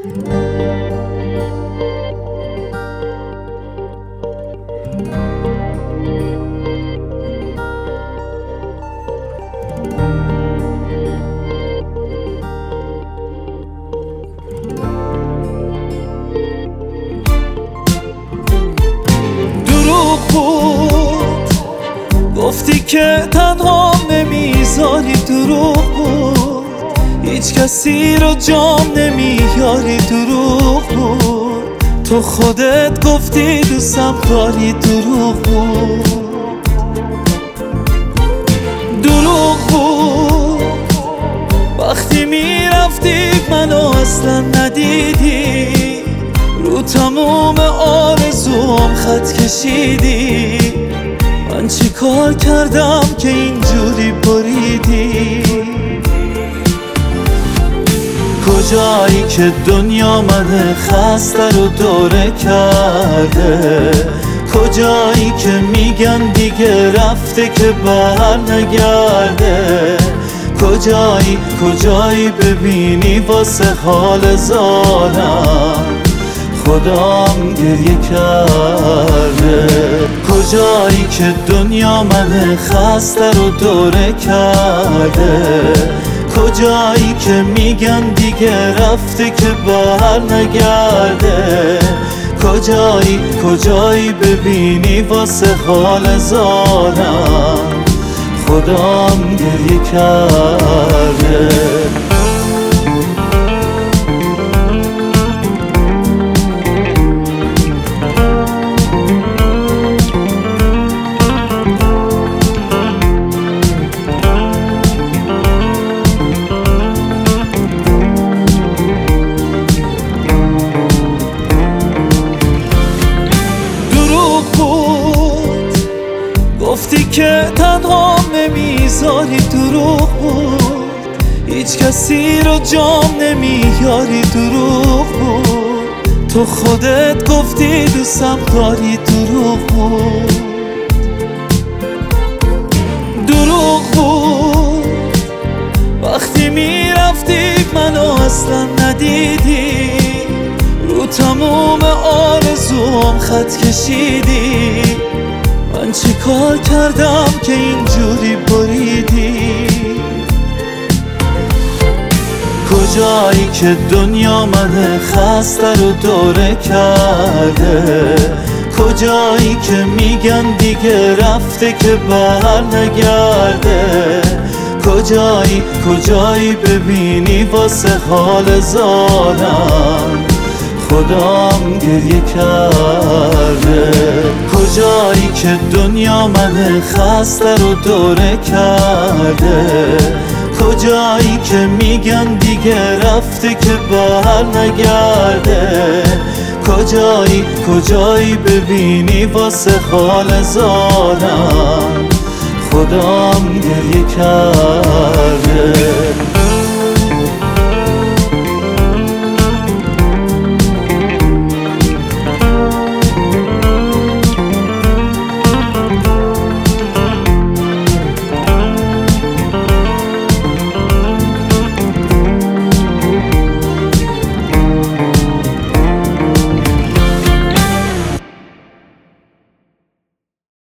گفتی که تنها نمیذاری، دروغ بود. هیچ کسی رو جام نمیاری، دروغ بود. تو خودت گفتی دوستم داری، دروغ بود. دروغ بود وقتی میرفتی منو اصلا ندیدی، رو تموم آرزوم خط کشیدی. من چی کار کردم که اینجوری بریدی؟ کجایی که دنیا من خسته رو دوره کرده؟ کجایی که میگن دیگه رفته که بر نگرده؟ کجایی ببینی واسه حال زارم خدام گریه کرده؟ کجایی که دنیا من خسته رو دوره کرده؟ کجایی که میگن دیگه رفته که بر نگرده؟ کجایی ببینی واسه حال زارم خدام گریه کرده؟ گفتی که تنها نمیذاری، دروغ بود. هیچ کسی رو جام نمیاری، دروغ بود. تو خودت گفتی دوستم داری، دروغ بود. دروغ بود وقتی میرفتی منو اصلا ندیدی، رو تموم آرزوم خط کشیدی. من چی کار کردم که اینجوری بریدی؟ کجایی که دنیا من خسته رو دوره کرده؟ کجایی که میگن دیگه رفته که بر نگرده؟ کجایی ببینی واسه حال زارم خدام گریه کرده؟ کجایی که دنیا من خسته رو دوره کرده؟ کجایی که میگن دیگه رفته که بر نگرده؟ کجایی ببینی واسه حال زارم خدام گریه کرده؟